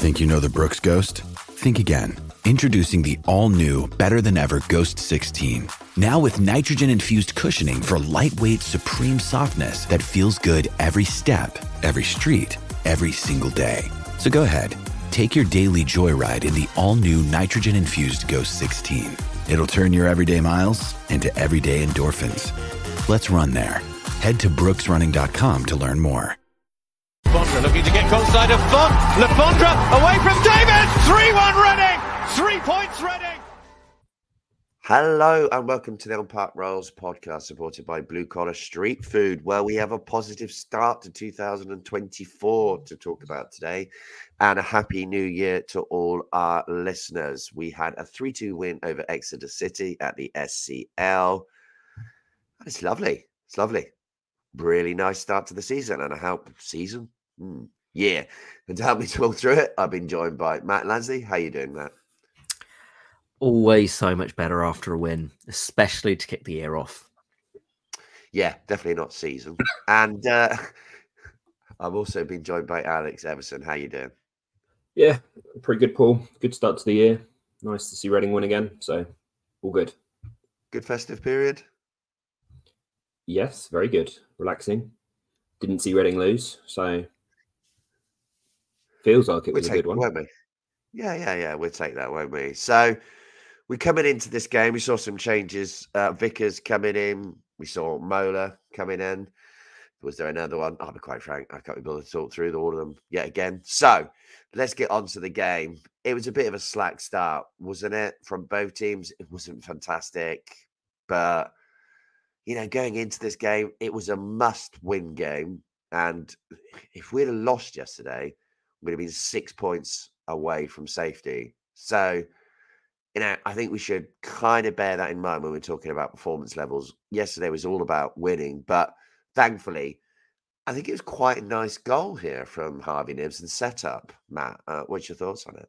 Think you know the Brooks Ghost? Think again. Introducing the all-new, better-than-ever Ghost 16. Now with nitrogen-infused cushioning for lightweight, supreme softness that feels good every step, every street, every single day. So go ahead, take your daily joyride in the all-new nitrogen-infused Ghost 16. It'll turn your everyday miles into everyday endorphins. Let's run there. Head to brooksrunning.com to learn more. Lefondre looking to get goal side of Font. Lefondre away from David. 3-1 Reading. 3 points Reading. Hello and welcome to the On Park Rolls podcast supported by Blue Collar Street Food, where we have a positive start to 2024 to talk about today, and a happy new year to all our listeners. We had a 3-2 win over Exeter City at the SCL. It's lovely. It's lovely. Really nice start to the season and a year. And to help me talk through it, I've been joined by Matt Lansley. How you doing, Matt? Always so much better after a win, especially to kick the year off. Yeah, definitely not season. And I've also been joined by Alex Everson. How you doing? Yeah, pretty good, Paul. Good start to the year. Nice to see Reading win again. So, all good. Good festive period? Yes, very good. Relaxing. Didn't see Reading lose, so feels like it was a good one. Won't we? Yeah. We'll take that, won't we? So, we're coming into this game. We saw some changes. Vickers coming in. We saw Mola coming in. Was there another one? I'll be quite frank. I can't be bothered to talk through all of them yet again. So let's get on to the game. It was a bit of a slack start, wasn't it? From both teams. It wasn't fantastic. But, going into this game, it was a must-win game. And if we'd have lost yesterday, we'd have been 6 points away from safety. So, I think we should kind of bear that in mind when we're talking about performance levels. Yesterday was all about winning, but thankfully, I think it was quite a nice goal here from Harvey Knibbs and setup. Matt, what's your thoughts on it?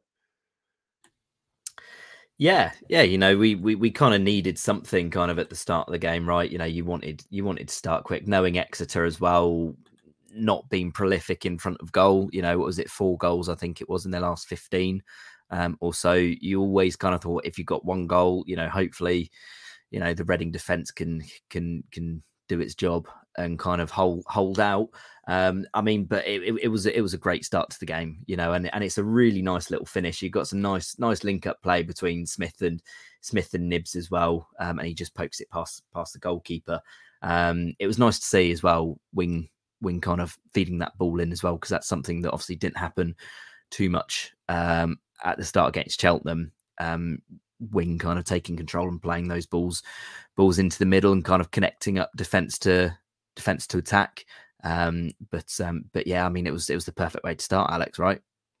Yeah. We kind of needed something kind of at the start of the game, right? You wanted to start quick, knowing Exeter as well, not being prolific in front of goal. What was it? 4 goals, I think it was, in their last 15. Or so. You always kind of thought if you got one goal, hopefully, the Reading defence can do its job and kind of hold out. But it was a great start to the game, and it's a really nice little finish. You got some nice link up play between Smith and Knibbs as well, and he just pokes it past the goalkeeper. It was nice to see as well. Wing kind of feeding that ball in as well, because that's something that obviously didn't happen too much at the start against Cheltenham. Wing kind of taking control and playing those balls into the middle and kind of connecting up defense to attack. But yeah, it was the perfect way to start, Alex, right?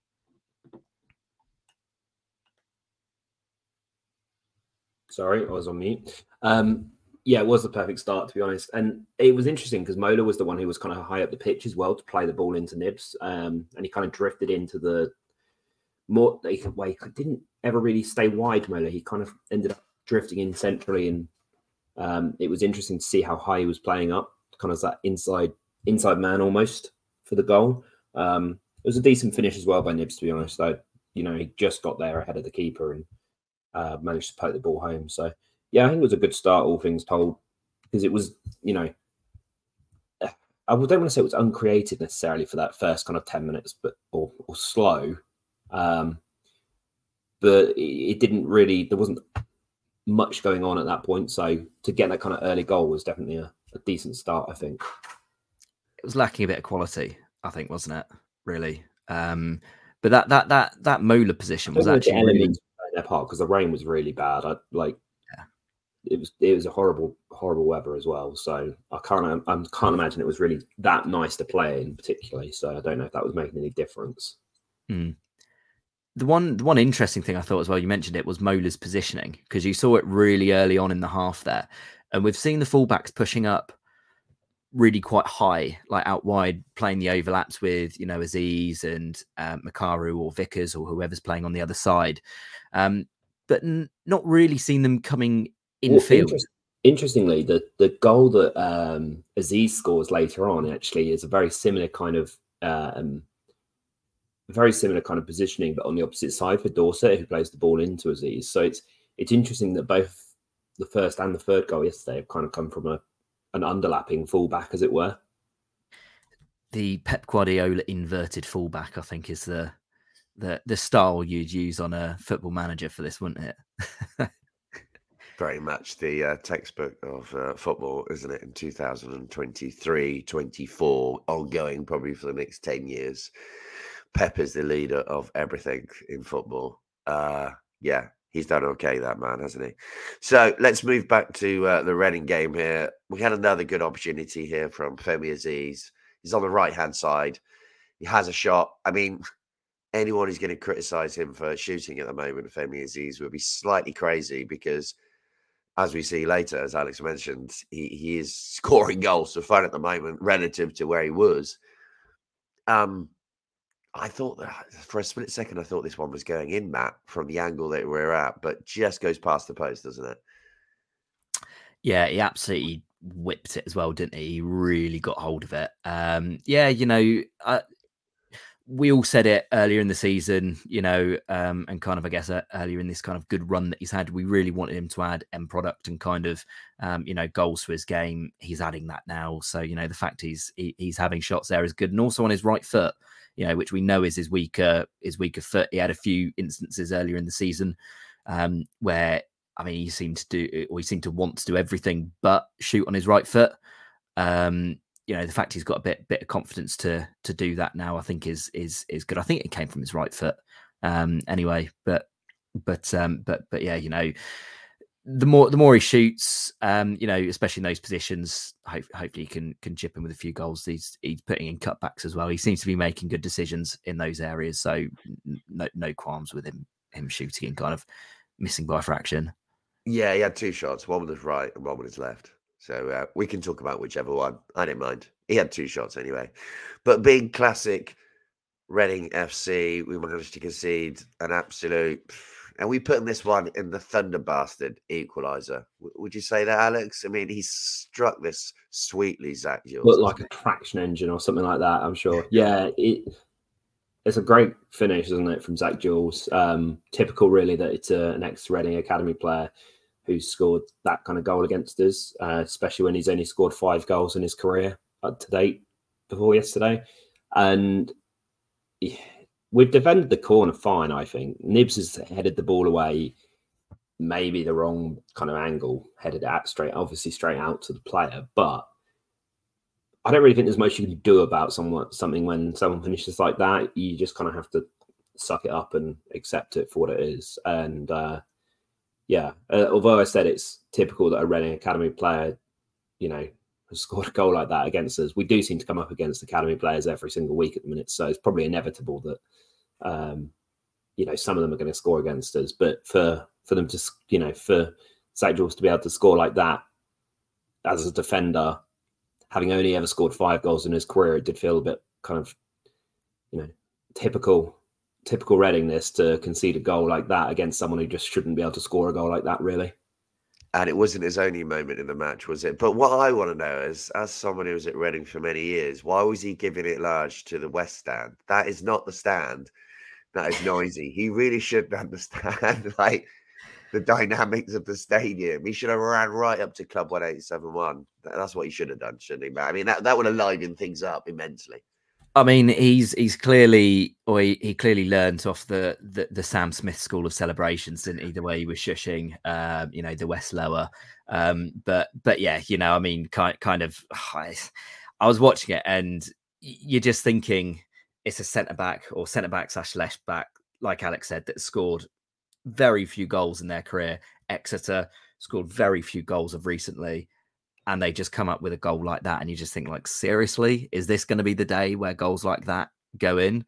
Sorry, I was on mute. Yeah, it was the perfect start, to be honest. And it was interesting because Mola was the one who was kind of high up the pitch as well to play the ball into Knibbs. And he kind of drifted into the more, he didn't ever really stay wide, Mola. He kind of ended up drifting in centrally, and it was interesting to see how high he was playing up, kind of that inside man almost for the goal. It was a decent finish as well by Knibbs, to be honest. He just got there ahead of the keeper and managed to poke the ball home. So, yeah, I think it was a good start, all things told, because it was, I don't want to say it was uncreative necessarily for that first kind of 10 minutes, or slow. But it didn't really, there wasn't much going on at that point. So to get that kind of early goal was definitely a decent start, I think. It was lacking a bit of quality, I think, wasn't it? Really. But that Mola position was actually really their part, because the rain was really bad. It was a horrible weather as well. So I can't imagine it was really that nice to play in particularly. So I don't know if that was making any difference. The one interesting thing I thought as well, you mentioned it, was Mola's positioning, because you saw it really early on in the half there. And we've seen the fullbacks pushing up really quite high, like out wide, playing the overlaps with, Aziz and Makaru or Vickers or whoever's playing on the other side. But not really seen them coming infield. Interestingly, the goal that Aziz scores later on actually is a very similar kind of very similar kind of positioning, but on the opposite side for Dorset, who plays the ball into Aziz. So it's interesting that both the first and the third goal yesterday have kind of come from an underlapping fullback, as it were. The Pep Guardiola inverted fullback, I think, is the style you'd use on a Football Manager for this, wouldn't it? Very much the textbook of football, isn't it? In 2023, 24, ongoing probably for the next 10 years. Pep is the leader of everything in football. Yeah, he's done okay, that man, hasn't he? So let's move back to the Reading game here. We had another good opportunity here from Femi Aziz. He's on the right-hand side. He has a shot. I mean, anyone who's going to criticise him for shooting at the moment, Femi Aziz, would be slightly crazy because, as we see later, as Alex mentioned, he is scoring goals for fun at the moment relative to where he was. I thought that for a split second, I thought this one was going in, Matt, from the angle that we're at, but just goes past the post, doesn't it? Yeah, he absolutely whipped it as well, didn't he? He really got hold of it. Yeah, you know, we all said it earlier in the season, you know, and kind of, I guess, earlier in this kind of good run that he's had, we really wanted him to add end product and kind of, you know, goals to his game. He's adding that now. So, you know, the fact he's having shots there is good. And also on his right foot, you know, which we know is his weaker foot. He had a few instances earlier in the season where, I mean, he seemed to want to do everything but shoot on his right foot. You know, the fact he's got a bit of confidence to do that now, I think is good. I think it came from his right foot, anyway. But yeah, you know, the more he shoots, you know, especially in those positions, hopefully he can chip in with a few goals. He's putting in cutbacks as well. He seems to be making good decisions in those areas, so no qualms with him shooting and kind of missing by fraction. Yeah, he had two shots, one with his right and one with his left. So we can talk about whichever one. I didn't mind. He had two shots anyway. But being classic Reading FC, we managed to concede an absolute... And we put in this one in the Thunder Bastard equaliser. Would you say that, Alex? I mean, he struck this sweetly, Zach Jules. Looked like a traction engine or something like that, I'm sure. Yeah, it's a great finish, isn't it, from Zach Jules? Typical, really, that it's an ex-Reading Academy player who's scored that kind of goal against us, especially when he's only scored 5 goals in his career to date before yesterday. And we've defended the corner fine, I think. Nibs has headed the ball away, maybe the wrong kind of angle, headed it straight out to the player. But I don't really think there's much you can do about something when someone finishes like that. You just kind of have to suck it up and accept it for what it is. And yeah, although I said it's typical that a Reading Academy player, you know, has scored a goal like that against us, we do seem to come up against Academy players every single week at the minute. So it's probably inevitable that, you know, some of them are going to score against us. But for them to, you know, for Zach Jules to be able to score like that as a defender, having only ever scored 5 goals in his career, it did feel a bit kind of, you know, typical Readingness to concede a goal like that against someone who just shouldn't be able to score a goal like that, really. And it wasn't his only moment in the match, was it? But what I want to know is, as someone who was at Reading for many years, why was he giving it large to the West stand? That is not the stand. That is noisy. He really should understand, like, the dynamics of the stadium. He should have ran right up to Club 1871. That's what he should have done, shouldn't he? But I mean, that would have livened things up immensely. I mean, he clearly learned off the Sam Smith school of celebrations, didn't he? The way he was shushing, you know, the West Lower. But yeah, you know, I mean, kind of. I was watching it, and you're just thinking it's a centre back / left back, like Alex said, that scored very few goals in their career. Exeter scored very few goals of recently. And they just come up with a goal like that. And you just think, like, seriously, is this going to be the day where goals like that go in?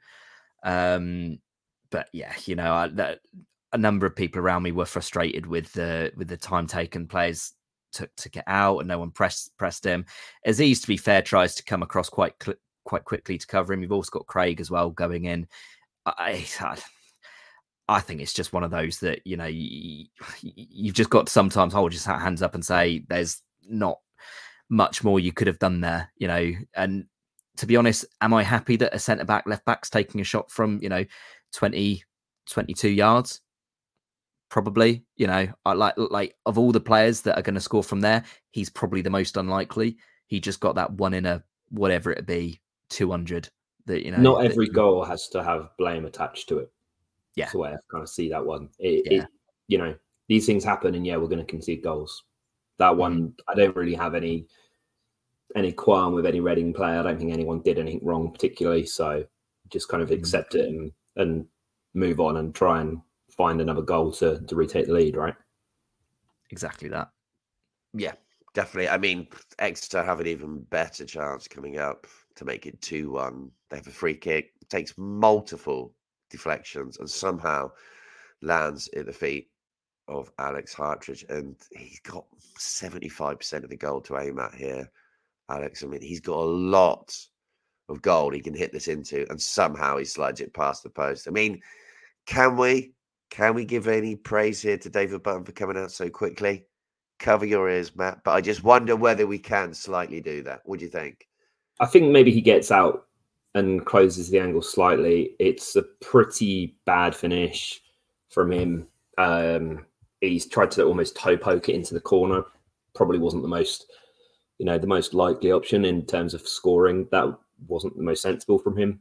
But yeah, you know, a number of people around me were frustrated with the time taken players took to get out, and no one pressed him. Aziz, to be fair, tries to come across quite quickly to cover him. You've also got Craig as well going in. I think it's just one of those that, you know, you've just got to sometimes hold your hands up and say there's not much more you could have done there, you know. And to be honest, am I happy that a centre back, left back's taking a shot from 20, 22 yards? Probably. I like of all the players that are going to score from there, he's probably the most unlikely. He just got that one in a whatever it be 200. That not every goal has to have blame attached to it. Yeah, that's the way I kind of see that one. These things happen, and we're going to concede goals. That one, I don't really have any qualm with any Reading player. I don't think anyone did anything wrong particularly. So just kind of accept it and move on and try and find another goal to retake the lead, right? Exactly that. Yeah, definitely. I mean, Exeter have an even better chance coming up to make it 2-1. They have a free kick, takes multiple deflections and somehow lands at the feet of Alex Hartridge. And he's got 75% of the goal to aim at here, Alex. I mean, he's got a lot of goal he can hit this into, and somehow he slides it past the post. I mean, can we give any praise here to David Button for coming out so quickly? Cover your ears, Matt. But I just wonder whether we can slightly do that. What do you think? I think maybe he gets out and closes the angle slightly. It's a pretty bad finish from him. He's tried to almost toe poke it into the corner. Probably wasn't the most, the most likely option in terms of scoring. That wasn't the most sensible from him.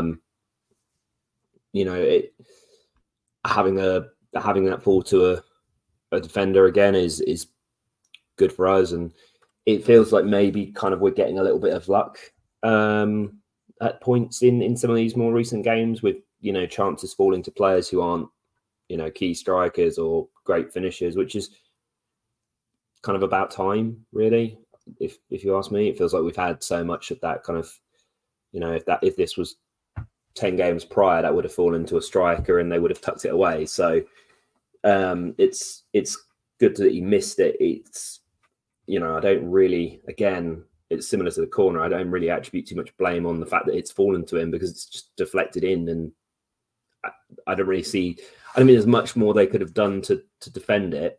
Having that fall to a defender again is good for us, and it feels like maybe kind of we're getting a little bit of luck at points in some of these more recent games with chances falling to players who aren't key strikers or great finishers, which is kind of about time, really. If you ask me, it feels like we've had so much of that kind of if this was 10 games prior, that would have fallen to a striker and they would have tucked it away. So it's good that he missed it. It's I don't really, again, it's similar to the corner. I don't really attribute too much blame on the fact that it's fallen to him because it's just deflected in, and I don't really see. I don't mean there's much more they could have done to defend it.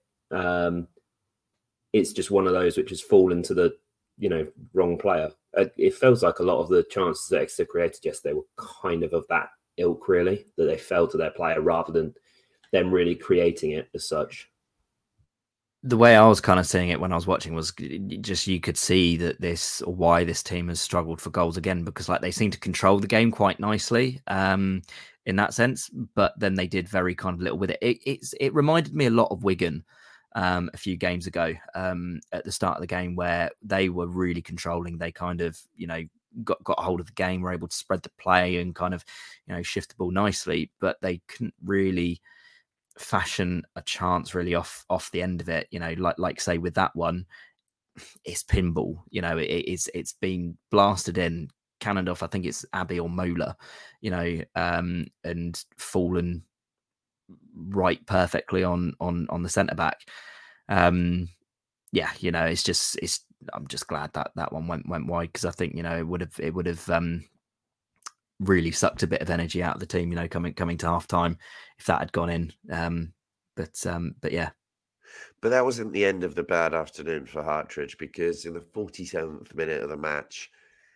It's just one of those which has fallen to the wrong player. It feels like a lot of the chances that Exeter created yesterday were kind of that ilk, really, that they fell to their player rather than them really creating it as such. The way I was kind of seeing it when I was watching was just you could see that why this team has struggled for goals again, because like they seem to control the game quite nicely in that sense, but then they did very kind of little with it. It reminded me a lot of Wigan a few games ago at the start of the game, where they were really controlling. They kind of got a hold of the game, were able to spread the play and kind of shift the ball nicely, but they couldn't really fashion a chance really off the end of it. Like say with that one, it's pinball. It's been blasted in. Cannoned off, I think it's Abbey or Mola, and fallen right perfectly on the centre back. I'm just glad that one went wide, because I think it would have really sucked a bit of energy out of the team, coming to half time if that had gone in. But yeah. But that wasn't the end of the bad afternoon for Hartridge, because in the 47th minute of the match,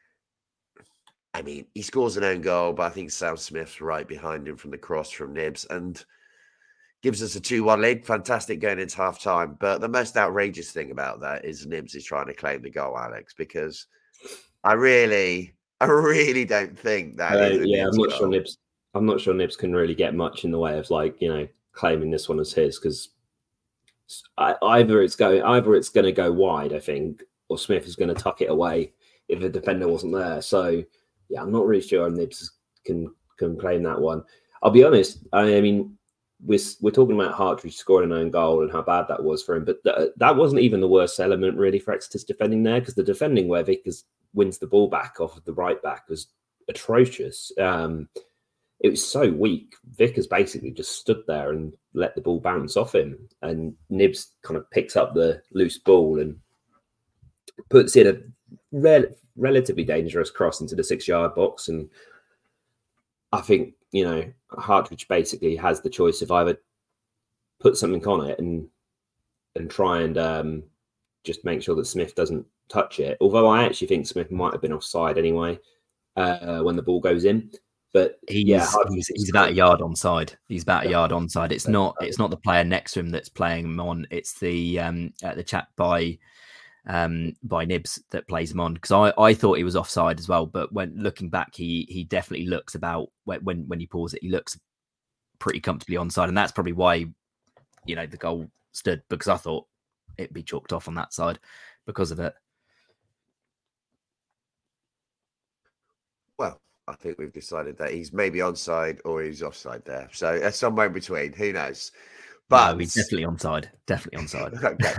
I mean, he scores an own goal, but I think Sam Smith's right behind him from the cross from Nibs and gives us a 2-1 lead. Fantastic going into half time. But the most outrageous thing about that is Nibs is trying to claim the goal, Alex, because I really don't think that is a Nibs goal. I'm not sure Nibs can really get much in the way of claiming this one as his, because either it's going to go wide, I think, or Smith is going to tuck it away if the defender wasn't there. So yeah, I'm not really sure Nibs can claim that one. I'll be honest. I mean, we're talking about Hartridge scoring an own goal and how bad that was for him, but that wasn't even the worst element really for Exeter's defending there, because the defending where Vickers wins the ball back off of the right back was atrocious. It was so weak. Vickers basically just stood there and let the ball bounce off him, and Nibs kind of picks up the loose ball and puts in a relatively dangerous cross into the 6-yard box. And I think, Hartridge basically has the choice of either put something on it and try and just make sure that Smith doesn't touch it. Although I actually think Smith might have been offside anyway. when the ball goes in. But he's about a yard onside. He's about a yard onside. It's not the player next to him that's playing him on. It's the chap by Nibs that plays him on, because I thought he was offside as well. But when looking back, he definitely looks about when you pause it, he looks pretty comfortably onside, and that's probably why the goal stood, because I thought it'd be chalked off on that side because of it. Well, I think we've decided that he's maybe onside or he's offside there. So somewhere in between, who knows? But no, he's definitely onside. Definitely onside.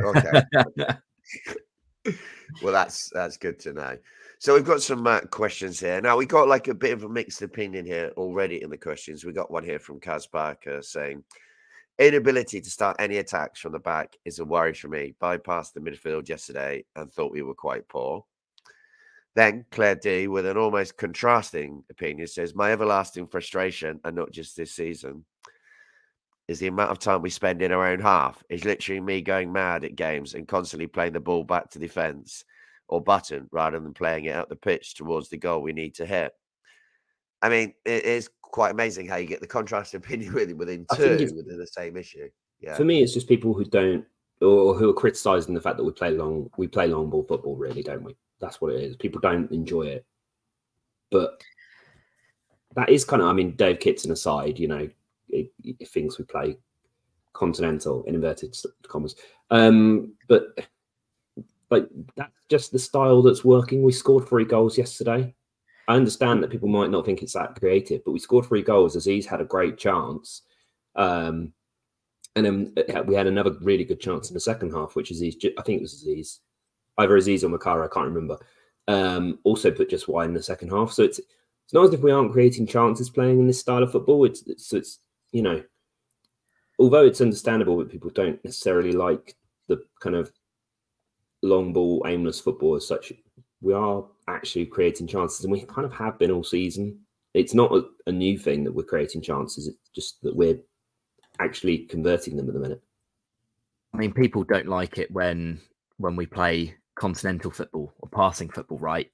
Okay. Well, that's good to know. So we've got some questions here. Now, we got like a bit of a mixed opinion here already in the questions. We got one here from Kaz Barker saying, inability to start any attacks from the back is a worry for me. Bypassed the midfield yesterday and thought we were quite poor. Then Claire D, with an almost contrasting opinion, says, my everlasting frustration, and not just this season, is the amount of time we spend in our own half. Is literally me going mad at games and constantly playing the ball back to defence or button rather than playing it up the pitch towards the goal we need to hit. I mean, it is quite amazing how you get the contrasting opinion within the same issue. Yeah. For me, it's just people who don't, or who are criticising the fact that we play long ball football, really, don't we? That's what it is. People don't enjoy it. But that is kind of, I mean, Dave Kitson aside, it thinks we play continental, in inverted commas. But like, that's just the style that's working. We scored 3 goals yesterday. I understand that people might not think it's that creative, but we scored 3 goals. Aziz had a great chance. And then we had another really good chance in the second half, which Aziz, I think it was Aziz, either Aziz or Makara, I can't remember, also put just wide in the second half. So it's not as if we aren't creating chances playing in this style of football. It's although it's understandable that people don't necessarily like the kind of long ball, aimless football as such, we are actually creating chances, and we kind of have been all season. It's not a new thing that we're creating chances. It's just that we're actually converting them at the minute. I mean, people don't like it when we play continental football or passing football, right?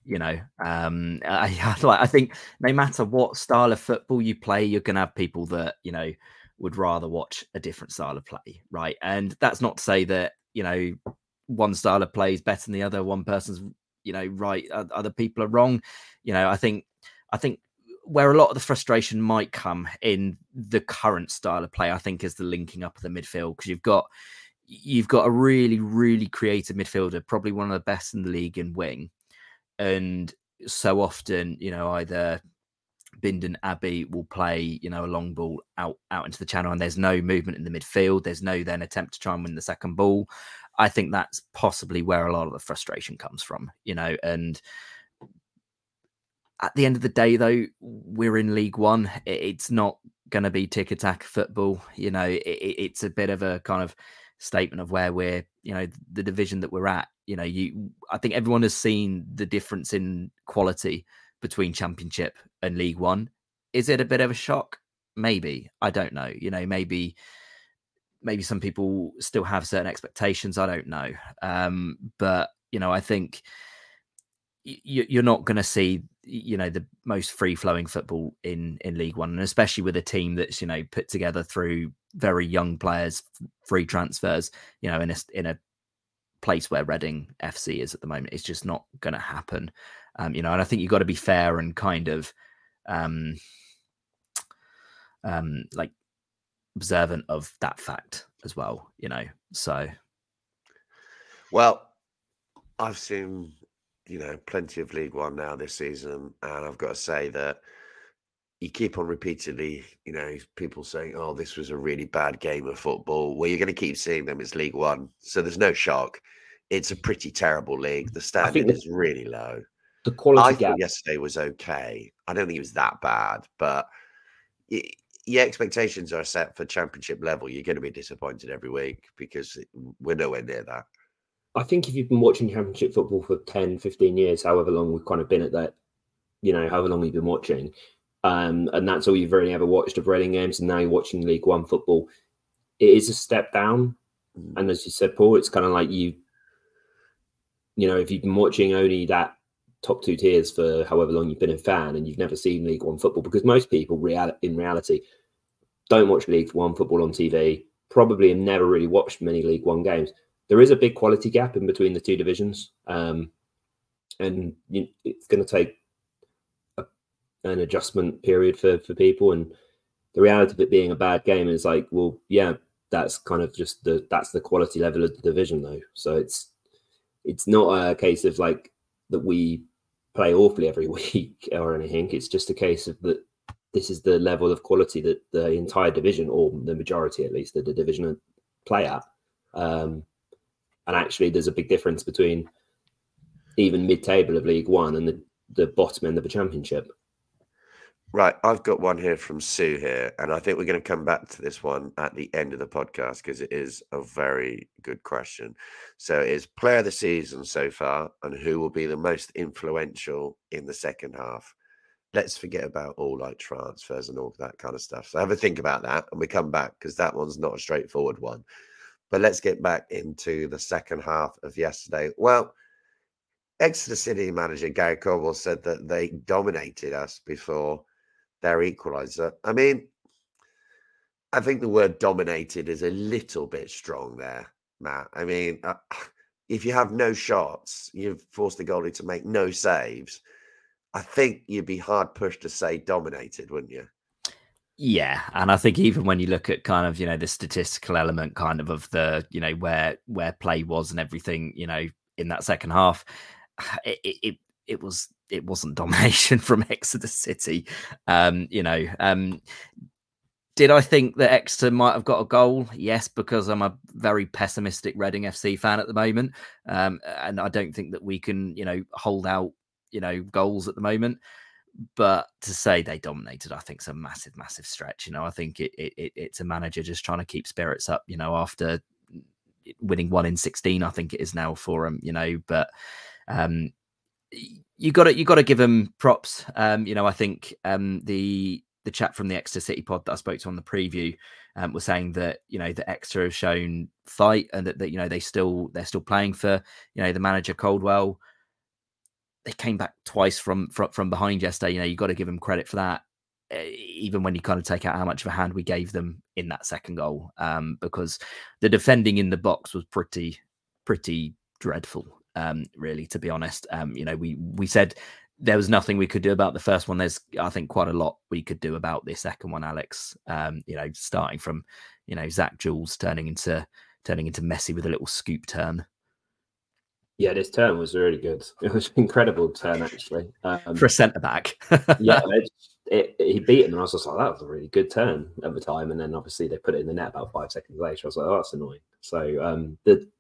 I think no matter what style of football you play, you're going to have people that, would rather watch a different style of play, right? And that's not to say that, one style of play is better than the other. One person's, right, other people are wrong. I think where a lot of the frustration might come in the current style of play, I think, is the linking up of the midfield, because you've got a really, really creative midfielder, probably one of the best in the league in wing. And so often, either Bindon Abbey will play, a long ball out into the channel, and there's no movement in the midfield. There's no then attempt to try and win the second ball. I think that's possibly where a lot of the frustration comes from, and at the end of the day, though, we're in League One. It's not going to be tick-attack football. It's a bit of a kind of statement of where we're, the division that we're at. I think everyone has seen the difference in quality between Championship and League One. Is it a bit of a shock? Maybe. I don't know. Maybe some people still have certain expectations. I don't know. But, I think you're not going to see, the most free-flowing football in League One, and especially with a team that's, put together through very young players, free transfers, in a place where Reading FC is at the moment. It's just not going to happen. And I think you've got to be fair and kind of like observant of that fact as well, so. Well, I've seen, plenty of League One now this season, and I've got to say that you keep on repeatedly, people saying, oh, this was a really bad game of football. Well, you're going to keep seeing them. It's League One, so there's no shock. It's a pretty terrible league. The standard is really low. The quality I thought yesterday was okay. I don't think it was that bad, but your expectations are set for Championship level. You're going to be disappointed every week because we're nowhere near that. I think if you've been watching Championship football for 10, 15 years, however long we've kind of been at that, however long you've been watching, and that's all you've really ever watched of Reading games, and now you're watching League One football, it is a step down. And as you said, Paul, it's kind of like if you've been watching only that top 2 tiers for however long you've been a fan and you've never seen League One football, because most people in reality don't watch League One football on TV, probably have never really watched many League One games. There is a big quality gap in between the 2 divisions, and it's going to take an adjustment period for people. And the reality of it being a bad game is like, well, yeah, that's kind of just that's the quality level of the division, though. So it's not a case of like that we play awfully every week or anything. It's just a case of that this is the level of quality that the entire division, or the majority at least, of the division play at. And actually, there's a big difference between even mid-table of League One and the bottom end of the Championship. Right, I've got one here from Sue here, and I think we're going to come back to this one at the end of the podcast because it is a very good question. So it's player of the season so far, and who will be the most influential in the second half? Let's forget about all like transfers and all that kind of stuff. So have a think about that, and we come back because that one's not a straightforward one. But let's get back into the second half of yesterday. Well, Exeter City manager Gary Caldwell said that they dominated us before their equaliser. I mean, I think the word dominated is a little bit strong there, Matt. I mean, if you have no shots, you've forced the goalie to make no saves, I think you'd be hard pushed to say dominated, wouldn't you? Yeah, and I think even when you look at kind of, the statistical element kind of the, where play was and everything, in that second half, it wasn't domination from Exeter City. Did I think that Exeter might have got a goal? Yes, because I'm a very pessimistic Reading FC fan at the moment. And I don't think that we can, hold out, goals at the moment. But to say they dominated, I think, is a massive, massive stretch. I think it's a manager just trying to keep spirits up, after winning 1 in 16, I think it is now for him, but you got to give them props. I think the chap from the Exeter City pod that I spoke to on the preview was saying that that Exeter have shown fight and that they're still playing for the manager Caldwell. They came back twice from behind yesterday. You got to give them credit for that, even when you kind of take out how much of a hand we gave them in that second goal, because the defending in the box was pretty dreadful. Really, to be honest, we said there was nothing we could do about the first one. There's, I think, quite a lot we could do about this second one, Alex. Starting from, Zach Jules turning into Messi with a little scoop turn. Yeah, this turn was really good. It was an incredible turn, actually. For a centre-back. Yeah, he beat him, and I was just like, that was a really good turn at the time. And then, obviously, they put it in the net about 5 seconds later. I was like, oh, that's annoying. So,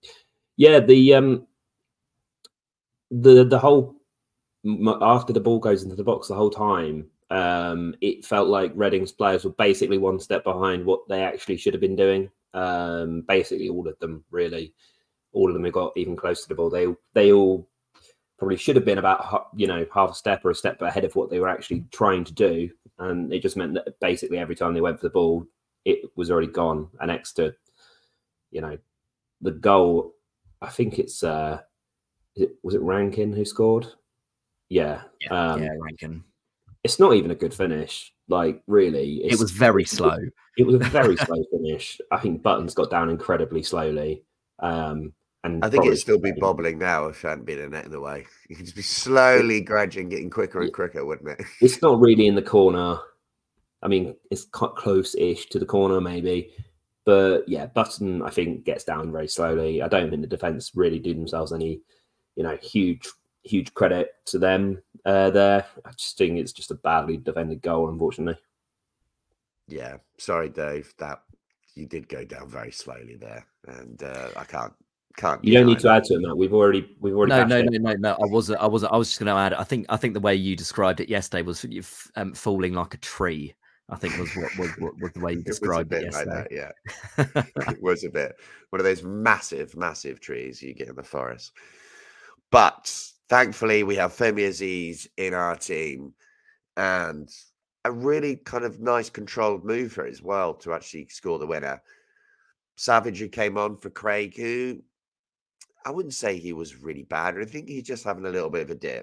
the whole, after the ball goes into the box the whole time, it felt like Reading's players were basically one step behind what they actually should have been doing. Basically, all of them, really. All of them who got even close to the ball, they all probably should have been about half a step or a step ahead of what they were actually trying to do, and it just meant that basically every time they went for the ball, it was already gone. And Exeter, the goal, I think it's was it Rankin who scored? Yeah, Rankin. It's not even a good finish. Like, really, it was very slow. It was a very slow finish. I think Buttons got down incredibly slowly. And I think it'd still be bobbling now if it hadn't been a net in the way. You could just be slowly gradually getting quicker and quicker, wouldn't it? It's not really in the corner. I mean, it's quite close-ish to the corner, maybe. But yeah, Button, I think, gets down very slowly. I don't think the defence really do themselves any, huge credit to them there. I just think it's just a badly defended goal, unfortunately. Yeah, sorry, Dave. That you did go down very slowly there, and I can't. You don't need to add to it, Matt. We've already. No. I wasn't. I was just going to add. I think the way you described it yesterday was falling like a tree. I think was what the way you described it yesterday. Like that, yeah. It was a bit one of those massive trees you get in the forest. But thankfully, we have Femi Aziz in our team, and a really kind of nice controlled move for it as well to actually score the winner. Savage, who came on for Craig, who I wouldn't say he was really bad. I think he's just having a little bit of a dip.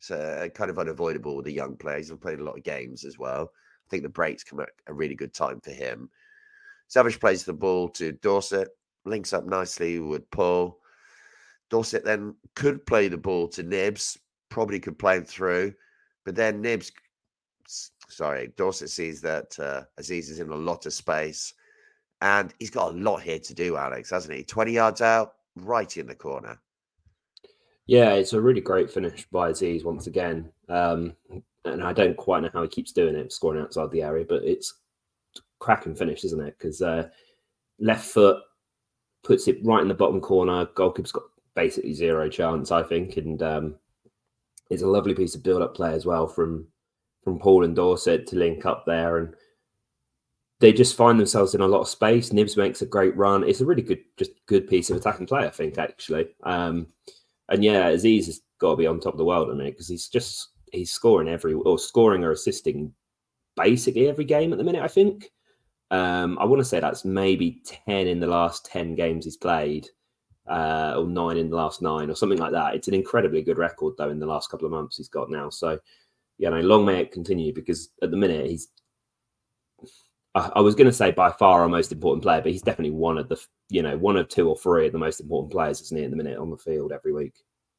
So kind of unavoidable with the young players. He's played a lot of games as well. I think the breaks come at a really good time for him. Savage plays the ball to Dorset, links up nicely with Paul. Dorset then could play the ball to Nibs, probably could play him through, but then Dorset sees that Aziz is in a lot of space, and he's got a lot here to do, Alex, hasn't he? 20 yards out, right in the corner. Yeah, it's a really great finish by Aziz once again. And I don't quite know how he keeps doing it, scoring outside the area, but it's cracking finish, isn't it? Because left foot puts it right in the bottom corner. Goalkeeper's got basically zero chance, I think. And it's a lovely piece of build-up play as well from Paul and Dorset to link up there. And they just find themselves in a lot of space. Nibs makes a great run. It's a really good piece of attacking play, I think, actually. And yeah, Aziz has got to be on top of the world at the minute because he's scoring or assisting basically every game at the minute, I think. I want to say that's maybe 10 in the last 10 games he's played, or 9 in the last 9 or something like that. It's an incredibly good record, though, in the last couple of months he's got now. So, long may it continue because at the minute I was going to say by far our most important player, but he's definitely one of 2 or 3 of the most important players, isn't he, at the minute on the field every week.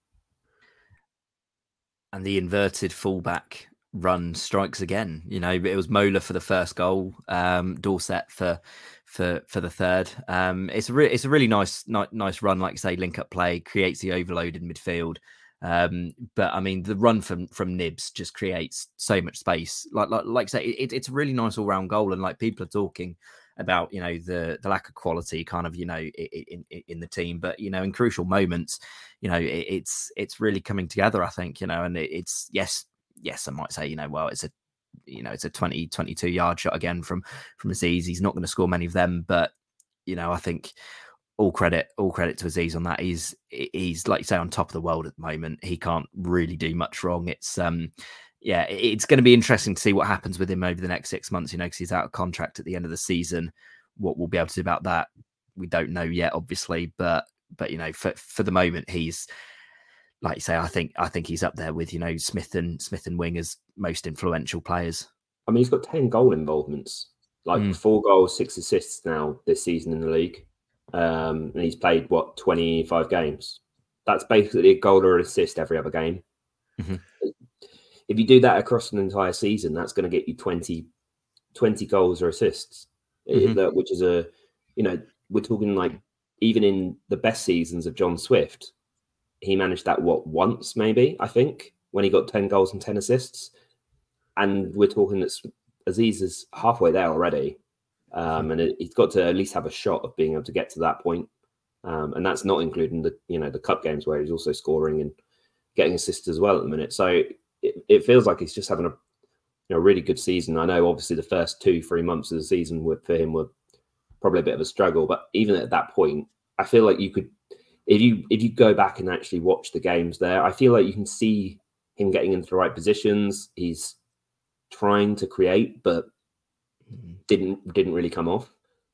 And the inverted fullback run strikes again. It was Mola for the first goal, Dorset for the third. It's a really nice run, like you say, link up play, creates the overload in midfield. But I mean, the run from Nibs just creates so much space. Like I say, it's a really nice all round goal, and like people are talking about the lack of quality kind of in the team, but in crucial moments, it's really coming together, I think. And it's yes, I might say well, it's a 22 yard shot again from Aziz. He's not going to score many of them, but I think all credit to Aziz on that. He's like you say on top of the world at the moment. He can't really do much wrong. It's it's going to be interesting to see what happens with him over the next 6 months, because he's out of contract at the end of the season. What we'll be able to do about that, we don't know yet, obviously, but for the moment, he's, like you say, I think he's up there with Smith and Wing as most influential players. I mean, he's got 10 goal involvements, 4 goals, 6 assists now this season in the league. And he's played 25 games. That's basically a goal or an assist every other game. Mm-hmm. If you do that across an entire season, that's going to get you 20 goals or assists, which is we're talking even in the best seasons of John Swift, he managed that once maybe, I think, when he got 10 goals and 10 assists. And we're talking that Aziz is halfway there already. And he's got to at least have a shot of being able to get to that point. And that's not including the cup games where he's also scoring and getting assists as well at the minute. So it feels like he's just having a really good season. I know obviously the first 2-3 months of the season for him were probably a bit of a struggle, but even at that point, I feel like you could, if you go back and actually watch the games there, I feel like you can see him getting into the right positions. He's trying to create, but didn't really come off.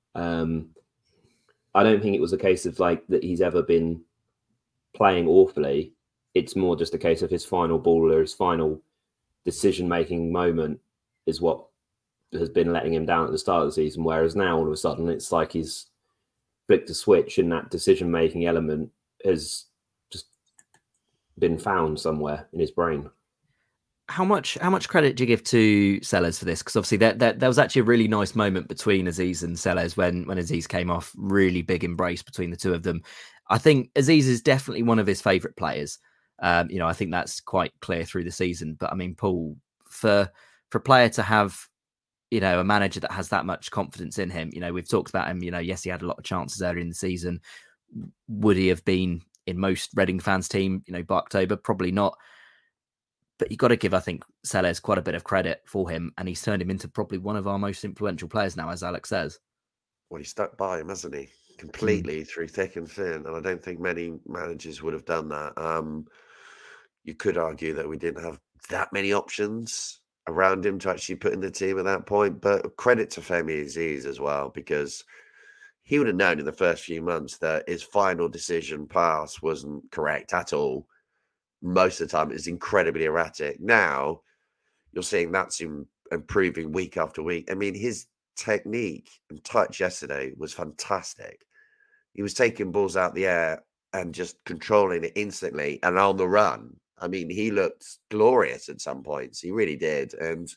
I don't think it was a case of that he's ever been playing awfully. It's more just a case of his final ball or his final decision-making moment is what has been letting him down at the start of the season. Whereas now, all of a sudden, it's like he's flicked a switch and that decision-making element has just been found somewhere in his brain. How much credit do you give to Sellers for this? Because obviously there was actually a really nice moment between Aziz and Sellers when Aziz came off. Really big embrace between the two of them. I think Aziz is definitely one of his favourite players. I think that's quite clear through the season. But I mean, Paul, for a player to have, a manager that has that much confidence in him, we've talked about him, yes, he had a lot of chances earlier in the season. Would he have been in most Reading fans' team, by October? Probably not. But you've got to give, I think, Sellers quite a bit of credit for him. And he's turned him into probably one of our most influential players now, as Alex says. Well, he stuck by him, hasn't he? Completely through thick and thin. And I don't think many managers would have done that. You could argue that we didn't have that many options around him to actually put in the team at that point. But credit to Femi Aziz as well, because he would have known in the first few months that his final decision pass wasn't correct at all. most of the time it's incredibly erratic. Now you're seeing that's improving week after week. I mean, his technique and touch yesterday was fantastic. He was taking balls out the air and just controlling it instantly and on the run. I mean, he looked glorious at some points. He really did. And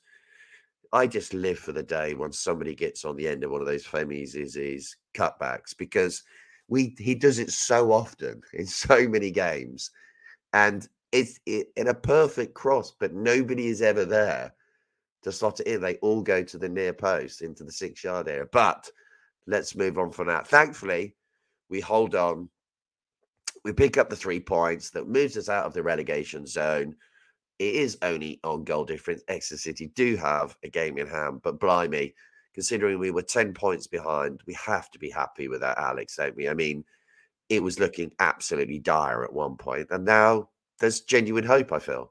I just live for the day when somebody gets on the end of one of those Femi's his cutbacks, because he does it so often in so many games. And it's in a perfect cross, but nobody is ever there to slot it in. They all go to the near post into the 6-yard area. But let's move on from that. Thankfully, we hold on. We pick up the 3 points that moves us out of the relegation zone. It is only on goal difference. Exeter City do have a game in hand, but blimey, considering we were 10 points behind, we have to be happy with that, Alex, don't we? I mean, it was looking absolutely dire at one point, and now there's genuine hope, I feel.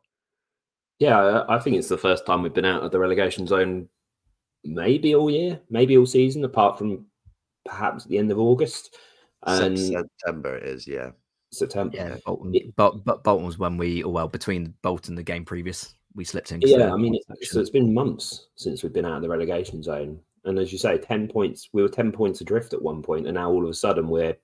Yeah, I think it's the first time we've been out of the relegation zone maybe all year, maybe all season, apart from perhaps at the end of August. And September it is, yeah. September. Yeah, Bolton. But Bolton was when between Bolton the game previous, we slipped in. Yeah, I mean, so it's been months since we've been out of the relegation zone. And as you say, 10 points, we were 10 points adrift at one point, and now all of a sudden we're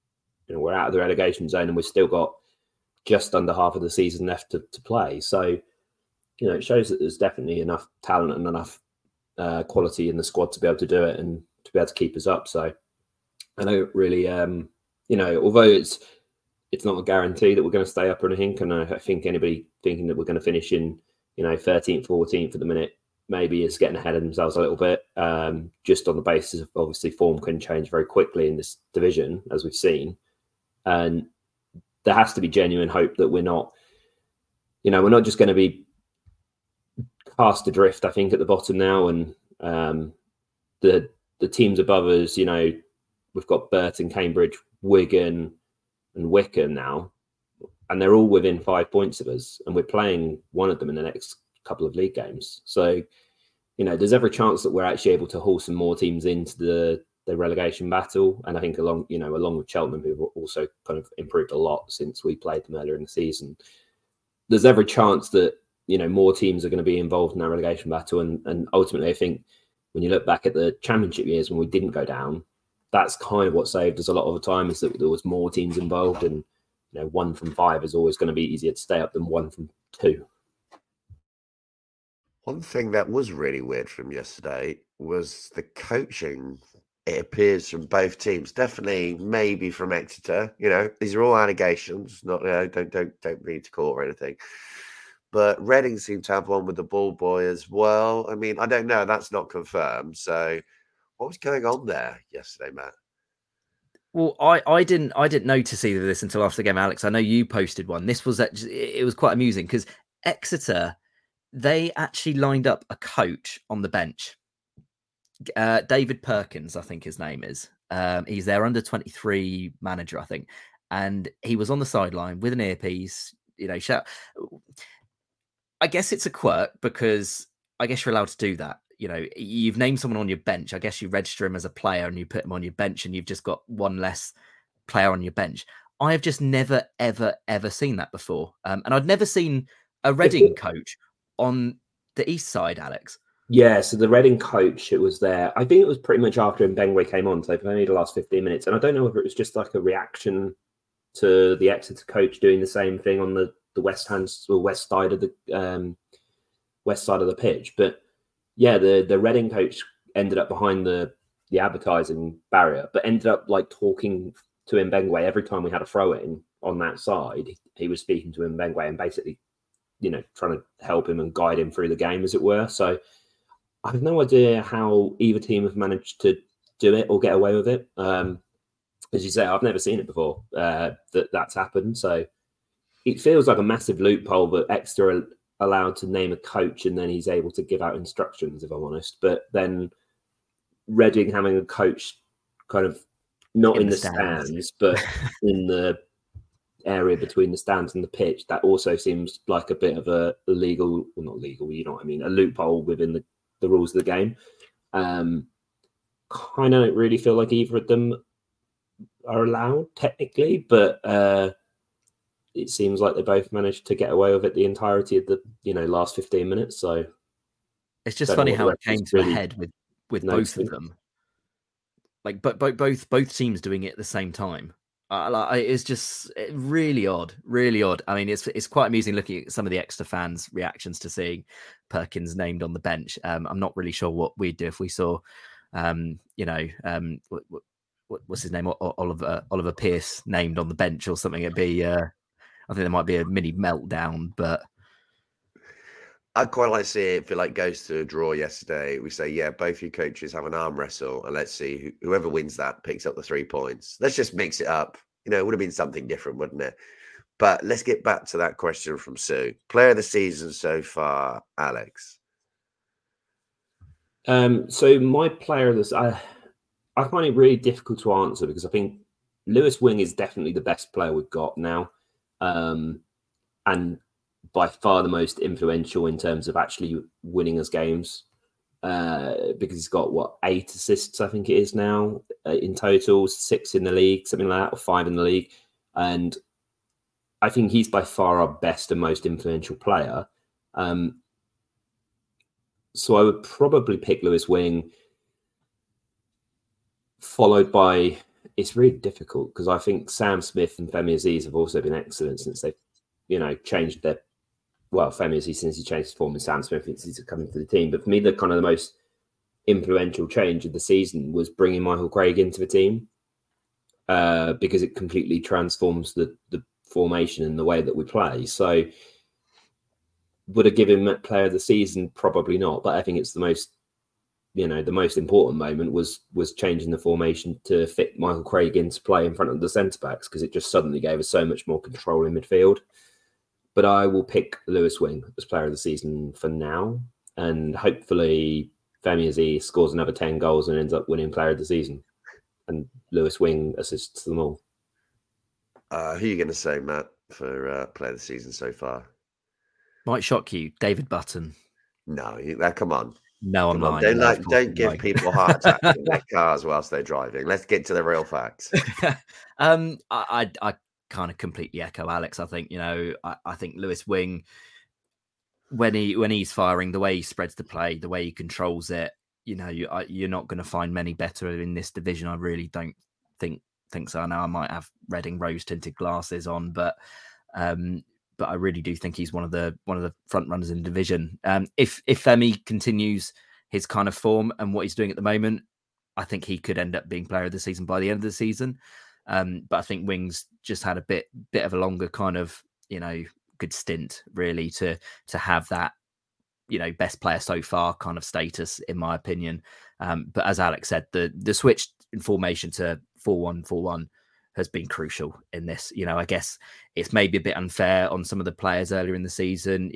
out of the relegation zone and we've still got just under half of the season left to play. So, it shows that there's definitely enough talent and enough quality in the squad to be able to do it and to be able to keep us up. So I don't really, although it's not a guarantee that we're going to stay up or anything, and I think anybody thinking that we're going to finish in, 13th, 14th at the minute, maybe is getting ahead of themselves a little bit, just on the basis of obviously form can change very quickly in this division, as we've seen. And there has to be genuine hope that we're not just going to be cast adrift, I think, at the bottom now. And the teams above us, we've got Burton, Cambridge, Wigan and Wycombe now, and they're all within 5 points of us, and we're playing one of them in the next couple of league games. So, there's every chance that we're actually able to haul some more teams into the relegation battle. And I think along with Cheltenham, who've also kind of improved a lot since we played them earlier in the season, there's every chance that, more teams are going to be involved in that relegation battle. And ultimately, I think when you look back at the championship years when we didn't go down, that's kind of what saved us a lot of the time, is that there was more teams involved, and 1 from 5 is always going to be easier to stay up than 1 from 2. One thing that was really weird from yesterday was the coaching. It appears from both teams, definitely maybe from Exeter. These are all allegations, not don't need to court or anything. But Reading seemed to have one with the ball boy as well. I mean, I don't know. That's not confirmed. So what was going on there yesterday, Matt? Well, I didn't notice either of this until after the game, Alex. I know you posted one. This was it was quite amusing because Exeter, they actually lined up a coach on the bench. David Perkins, I think his name is. He's their under-23 manager, I think. And he was on the sideline with an earpiece, shout. I guess it's a quirk because I guess you're allowed to do that. You've named someone on your bench. I guess you register him as a player and you put him on your bench and you've just got one less player on your bench. I have just never, ever, ever seen that before. And I'd never seen a Reading coach on the east side, Alex. Yeah, so the Reading coach, it was there. I think it was pretty much after Mbengwe came on, so only the last 15 minutes. And I don't know whether it was just like a reaction to the Exeter coach doing the same thing on the west side of the pitch. But yeah, the Reading coach ended up behind the advertising barrier, but ended up like talking to Mbengwe every time we had a throw in on that side. He was speaking to Mbengwe and basically, trying to help him and guide him through the game, as it were. So I have no idea how either team have managed to do it or get away with it. As you say, I've never seen it before that's happened. So it feels like a massive loophole that Exeter are allowed to name a coach and then he's able to give out instructions, if I'm honest. But then Reading having a coach kind of not in the stands, but in the area between the stands and the pitch, that also seems like a bit of a illegal, well, not legal, you know what I mean, a loophole within the rules of the game. Kind of don't really feel like either of them are allowed technically, but it seems like they both managed to get away with it the entirety of the last 15 minutes. So it's just funny how it came to a head with both of them. Like, but both teams doing it at the same time. It's just really odd, really odd. I mean, it's quite amusing looking at some of the Exeter fans' reactions to seeing Perkins named on the bench. I'm not really sure what we'd do if we saw, what's his name, Oliver Pierce named on the bench or something. It'd be, I think there might be a mini meltdown, but I'd quite like to see it if it like goes to a draw yesterday. We say, yeah, both your coaches have an arm wrestle, and let's see whoever wins that picks up the 3 points. Let's just mix it up. It would have been something different, wouldn't it? But let's get back to that question from Sue. Player of the season so far, Alex. So my player of this, I find it really difficult to answer because I think Lewis Wing is definitely the best player we've got now, and by far the most influential in terms of actually winning us games, because he's got 8 assists, I think it is now in total, 6 in the league, something like that, or 5 in the league. And I think he's by far our best and most influential player. So I would probably pick Lewis Wing, followed by, it's really difficult because I think Sam Smith and Femi Aziz have also been excellent since they've, changed their, Femi Aziz since he changed his form, and Sam Smith since he's coming to the team. But for me, the kind of the most influential change of the season was bringing Michael Craig into the team, because it completely transforms the formation and the way that we play. So would I give him player of the season? Probably not. But I think it's the most important moment was changing the formation to fit Michael Craig into play in front of the centre backs, because it just suddenly gave us so much more control in midfield. But I will pick Lewis Wing as player of the season for now, and hopefully Femi Aziz scores another 10 goals and ends up winning player of the season, and Lewis Wing assists them all. Who are you going to say, Matt, for player of the season so far? Might shock you, David Button. No, come on. No, I'm not. Don't give people heart attacks in their cars whilst they're driving. Let's get to the real facts. I kind of completely echo Alex. I think, I think Lewis Wing, when he's firing, the way he spreads the play, the way he controls it, you're not going to find many better in this division. I really don't think so. Now I might have Reading rose tinted glasses on, but I really do think he's one of the front runners in the division. If Femi continues his kind of form and what he's doing at the moment, I think he could end up being player of the season by the end of the season. But I think Wings just had a bit of a longer kind of, good stint really to have that, best player so far kind of status, in my opinion. But as Alex said, the switch in formation to 4-1-4-1 has been crucial in this. I guess it's maybe a bit unfair on some of the players earlier in the season.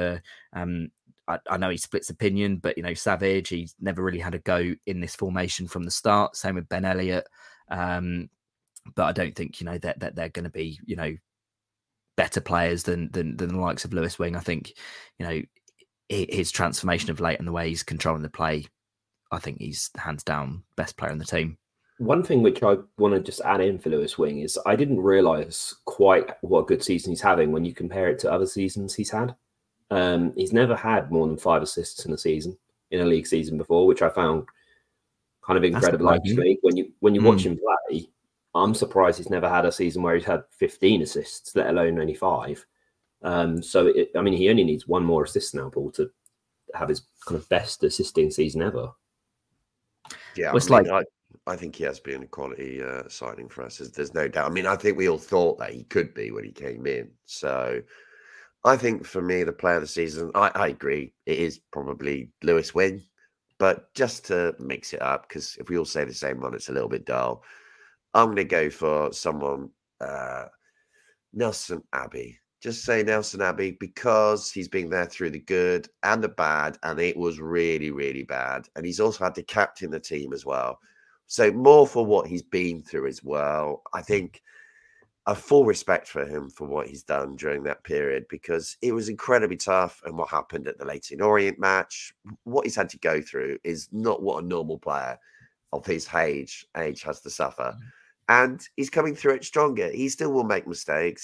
I know he splits opinion, but Savage, he's never really had a go in this formation from the start. Same with Ben Elliott. But I don't think that they're going to be better players than the likes of Lewis Wing. I think his transformation of late and the way he's controlling the play, I think he's hands down best player in the team. One thing which I want to just add in for Lewis Wing is I didn't realise quite what a good season he's having when you compare it to other seasons he's had. He's never had more than 5 assists in a league season before, which I found kind of incredible. Actually, when you watch him play, I'm surprised he's never had a season where he's had 15 assists, let alone only 5. He only needs 1 more assist now, Paul, to have his kind of best assisting season ever. Yeah, I think he has been a quality signing for us. There's no doubt. I think we all thought that he could be when he came in. So I think for me, the player of the season, I agree, it is probably Lewis Wing. But just to mix it up, because if we all say the same one, it's a little bit dull. I'm going to go for someone, Nelson Abbey. Just say Nelson Abbey because he's been there through the good and the bad, and it was really, really bad. And he's also had to captain the team as well. So more for what he's been through as well. I think a full respect for him for what he's done during that period, because it was incredibly tough. And what happened at the Leyton Orient match, what he's had to go through is not what a normal player of his age has to suffer. And he's coming through it stronger. He still will make mistakes, and he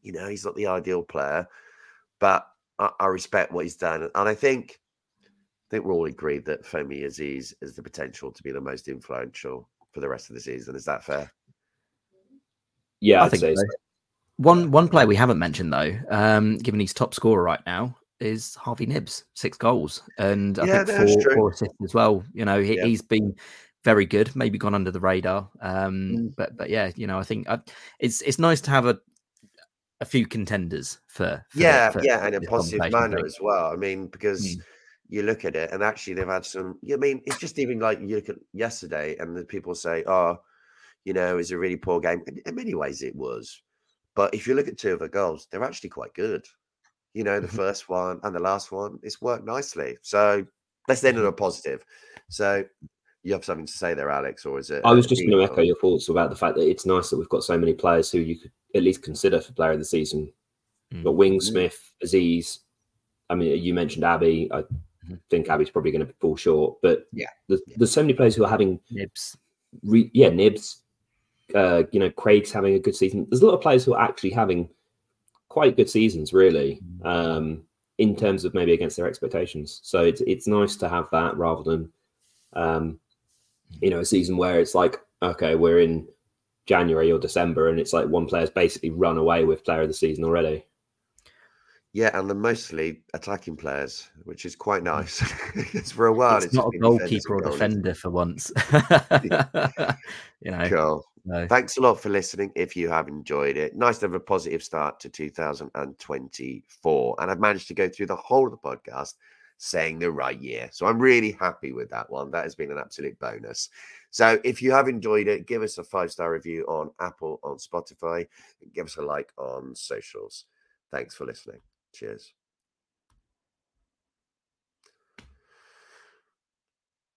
he's not the ideal player, but I respect what he's done. And I think we're all agreed that Femi Aziz has the potential to be the most influential for the rest of the season. Is that fair? Yeah, I think so. One player we haven't mentioned though, given he's top scorer right now, is Harvey Nibbs, 6 goals, and I think 4 assists as well. He's been very good, maybe gone under the radar. But yeah, I think it's nice to have a few contenders for in a positive manner as well. I mean, because you look at it, and actually they've had some. I mean, it's just even like you look at yesterday, and the people say, "Oh, it's a really poor game." In many ways, it was. But if you look at 2 of the goals, they're actually quite good. The first one and the last one, it's worked nicely. So let's end on a positive. So you have something to say there, Alex, or is it? I was just going to echo your thoughts about the fact that it's nice that we've got so many players who you could at least consider for player of the season. But Wing, Smith, Aziz. I mean, you mentioned Abby. I think Abby's probably going to fall short. But there's so many players who are having Nibbs. Nibbs. Craig's having a good season. There's a lot of players who are actually having quite good seasons, really, in terms of maybe against their expectations. So it's nice to have that rather than, a season where it's like, okay, we're in January or December, and it's like one player's basically run away with player of the season already. Yeah, and they're mostly attacking players, which is quite nice. It's for a while. It's not a goalkeeper or defender for once. Cool. No. Thanks a lot for listening. If you have enjoyed it, nice to have a positive start to 2024. And I've managed to go through the whole of the podcast saying the right year. So I'm really happy with that one. That has been an absolute bonus. So if you have enjoyed it, give us a 5-star review on Apple, on Spotify, and give us a like on socials. Thanks for listening. Cheers.